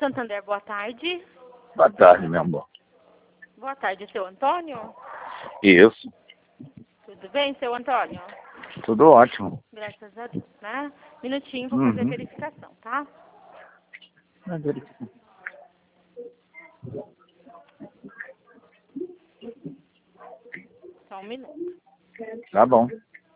Santander, boa tarde. Boa tarde, meu amor. Boa tarde, seu Antônio. Isso. Tudo bem, seu Antônio? Tudo ótimo. Graças a Deus, né? Minutinho, vou fazer a verificação, tá? Só um minuto. Tá bom.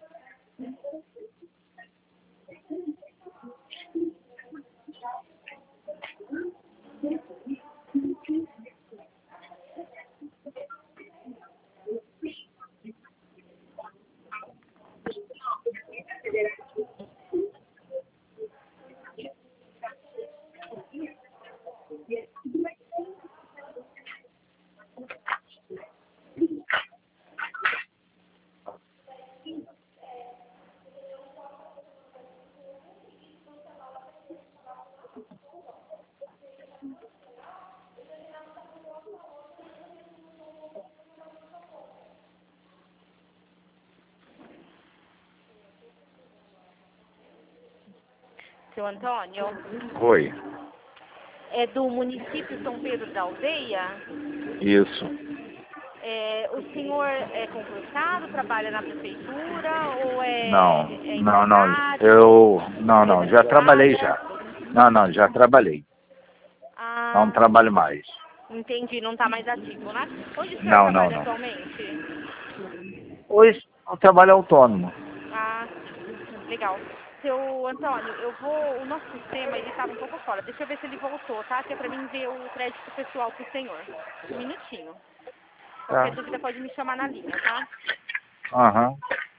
Seu Antônio, Oi. é do município São Pedro da Aldeia? Isso. O senhor é concursado, trabalha na prefeitura ou é Não. empresário? Não, já trabalhei já. Não, já trabalhei. Não Ah, trabalho mais. entendi, não está mais ativo, né? Onde o senhor Não. trabalha atualmente? Hoje eu trabalho autônomo. Ah, legal. Seu Antônio, o nosso sistema, ele estava um pouco fora. Deixa eu ver se ele voltou, tá? Que é pra mim ver o crédito pessoal pro senhor. Um minutinho. Qualquer dúvida pode me chamar na linha, tá? Aham.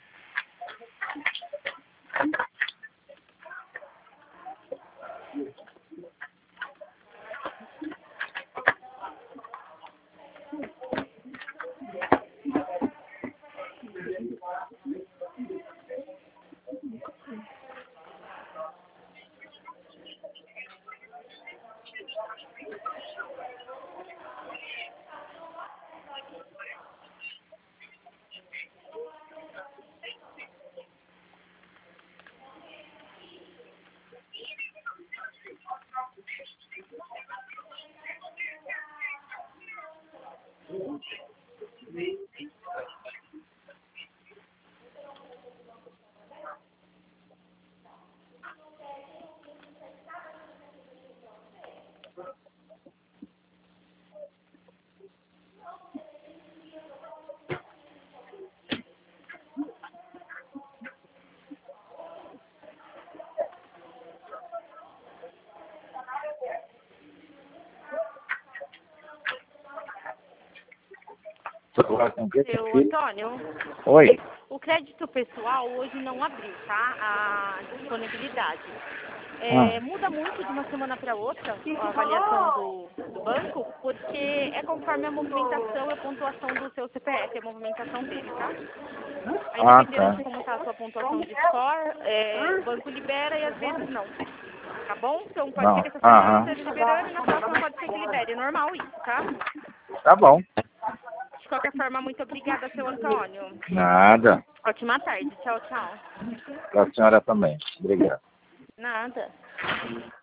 Seu Antônio, Oi. o crédito pessoal hoje não abriu, tá? A disponibilidade. Muda muito de uma semana para outra a avaliação do banco, porque é conforme a movimentação e a pontuação do seu CPF, a movimentação dele, tá? Aí, dependendo de como está a sua pontuação de score, o banco libera e às vezes não. Tá bom? Então pode ser que essa semana esteja liberando e na próxima pode ser que libere. É normal isso, tá? Tá bom. De qualquer forma, muito obrigada, seu Antônio. Nada. Ótima tarde. Tchau, tchau. Pra senhora também. Obrigado. Nada.